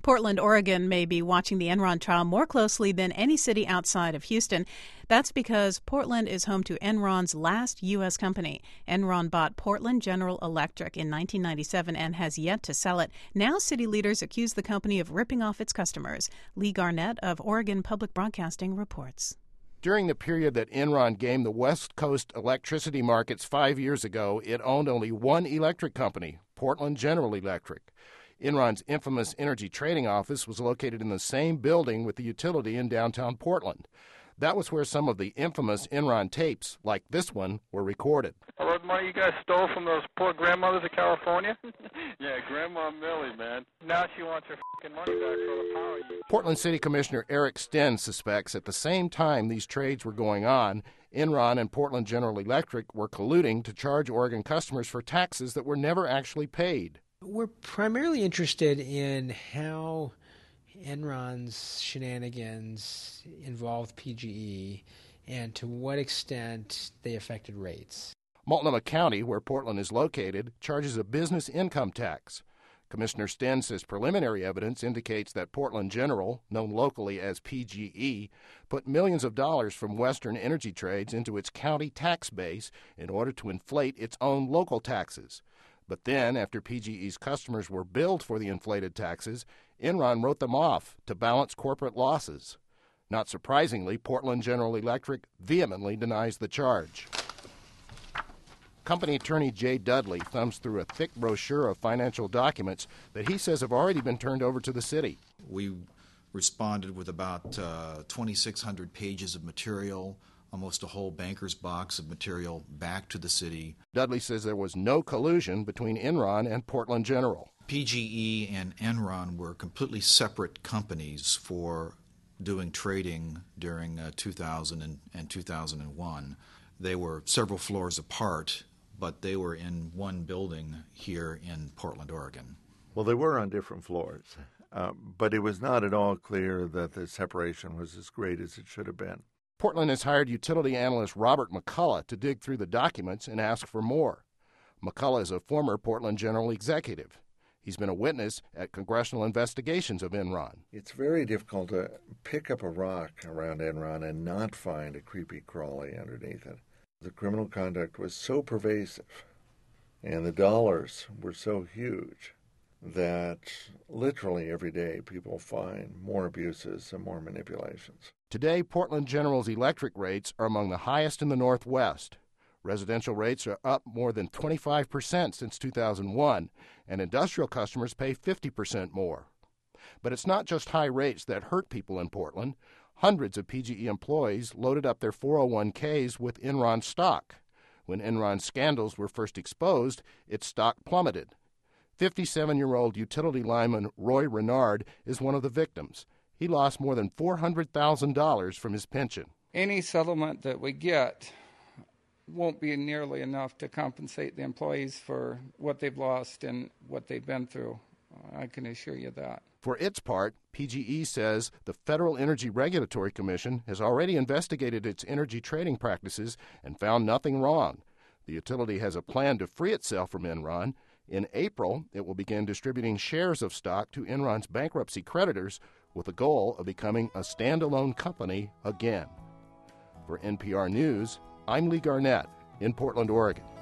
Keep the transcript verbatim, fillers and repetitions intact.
Portland, Oregon may be watching the Enron trial more closely than any city outside of Houston. That's because Portland is home to Enron's last U S company. Enron bought Portland General Electric in nineteen ninety-seven and has yet to sell it. Now city leaders accuse the company of ripping off its customers. Lee Garnett of Oregon Public Broadcasting reports. During the period that Enron gamed the West Coast electricity markets five years ago, it owned only one electric company, Portland General Electric. Enron's infamous energy trading office was located in the same building with the utility in downtown Portland. That was where some of the infamous Enron tapes, like this one, were recorded. A lot of money you guys stole from those poor grandmothers of California? Yeah, Grandma Millie, man. Now she wants her fucking money back for the power you... Portland City Commissioner Eric Sten suspects at the same time these trades were going on, Enron and Portland General Electric were colluding to charge Oregon customers for taxes that were never actually paid. We're primarily interested in how Enron's shenanigans involved P G E and to what extent they affected rates. Multnomah County, where Portland is located, charges a business income tax. Commissioner Sten says preliminary evidence indicates that Portland General, known locally as P G E, put millions of dollars from Western energy trades into its county tax base in order to inflate its own local taxes. But then, after P G E's customers were billed for the inflated taxes, Enron wrote them off to balance corporate losses. Not surprisingly, Portland General Electric vehemently denies the charge. Company attorney Jay Dudley thumbs through a thick brochure of financial documents that he says have already been turned over to the city. We responded with about uh, twenty-six hundred pages of material, almost a whole banker's box of material back to the city. Dudley says there was no collusion between Enron and Portland General. P G E and Enron were completely separate companies for doing trading during uh, two thousand and, and two thousand one. They were several floors apart, but they were in one building here in Portland, Oregon. Well, they were on different floors, uh, but it was not at all clear that the separation was as great as it should have been. Portland has hired utility analyst Robert McCullough to dig through the documents and ask for more. McCullough is a former Portland General executive. He's been a witness at congressional investigations of Enron. It's very difficult to pick up a rock around Enron and not find a creepy crawly underneath it. The criminal conduct was so pervasive and the dollars were so huge that literally every day people find more abuses and more manipulations. Today, Portland General's electric rates are among the highest in the Northwest. Residential rates are up more than twenty-five percent since two thousand one, and industrial customers pay fifty percent more. But it's not just high rates that hurt people in Portland. Hundreds of P G E employees loaded up their four oh one k's with Enron stock. When Enron scandals were first exposed, its stock plummeted. fifty-seven-year-old utility lineman Roy Renard is one of the victims. He lost more than four hundred thousand dollars from his pension. Any settlement that we get won't be nearly enough to compensate the employees for what they've lost and what they've been through. I can assure you that. For its part, P G E says the Federal Energy Regulatory Commission has already investigated its energy trading practices and found nothing wrong. The utility has a plan to free itself from Enron. In April, it will begin distributing shares of stock to Enron's bankruptcy creditors with the goal of becoming a standalone company again. For N P R News, I'm Lee Garnett in Portland, Oregon.